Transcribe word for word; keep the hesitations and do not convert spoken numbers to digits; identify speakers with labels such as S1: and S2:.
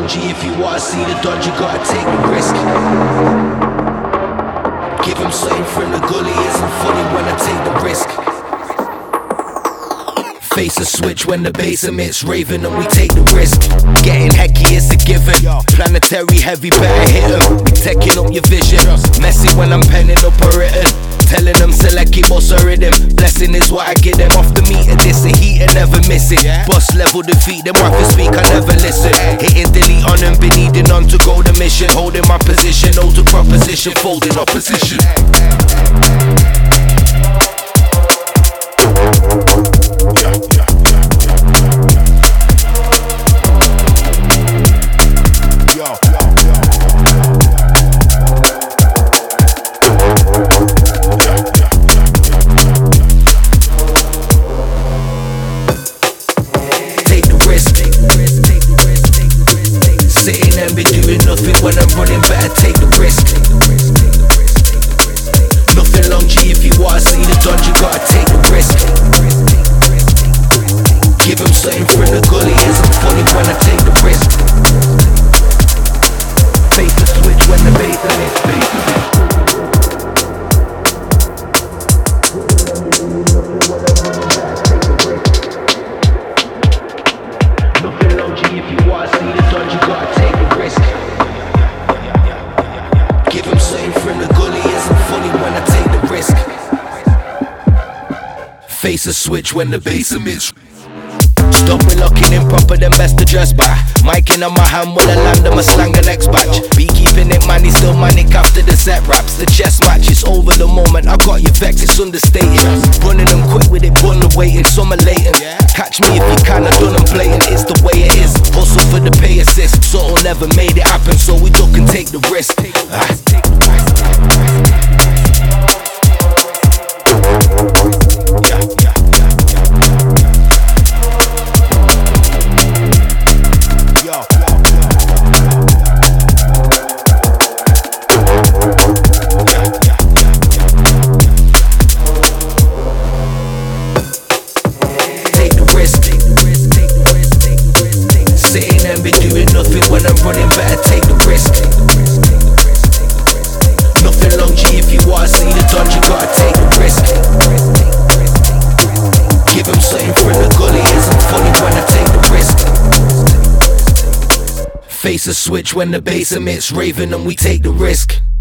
S1: long G, if you wanna see the dodge, you gotta take the risk. Give him something from the gully, isn't funny when I take the risk. Face a switch when the bass emits, raving and we take the risk. Getting hecky is a given, planetary heavy, better hit 'em. We taking up your vision, messy when I'm penning up a written. Telling them select it, boss a rhythm. Blessing is what I get them off the meter. This a heat and never missing. Boss level defeat, them wife to speak, I never listen. Hitting delete on them, been needing on to go the mission. Holding my position, no to proposition, folding opposition. Sitting and be doing nothing when I'm running, better take the risk. Nothing long G, if you wanna see the dodge, you gotta take the risk. Give him something from the gully, isn't funny when I take the risk. Face the switch when the bass emits, bass emits. Nothing long G, if you wanna see the dodge, you gotta take the risk. Give him something from the gully, isn't funny when I take the risk. Face a switch when the bass emits. Stop me locking in proper, then best to dress back. Mic in on my hand when I land on my slang the next batch. Be keeping it money, still manic after the set raps. The chess match is over the moment, I got you vexed, it's understated. Running them quick with it, bun waiting, some are latent. Catch me if you can, I done them blatant, it's the way it is. Hustle for the pay assist, so never made it happen, so we duck and take the risk. Ah. Sitting and be doing nothing when I'm running, better take the risk. Nothing long G, if you wanna see the dodge, you gotta take the risk. Give him something from the gully, isn't funny when I take the risk. Face a switch when the bass emits, raving and we take the risk.